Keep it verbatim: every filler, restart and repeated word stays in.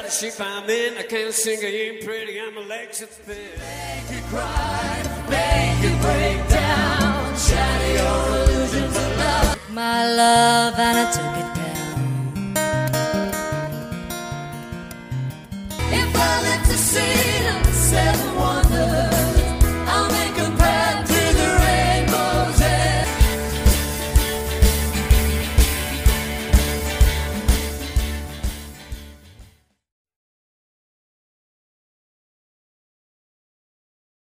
shape I'm in. I can't sing, I ain't pretty, I'm a Lexus fan. Make you cry, make you break down, shatter your illusions of love. My love, and I took it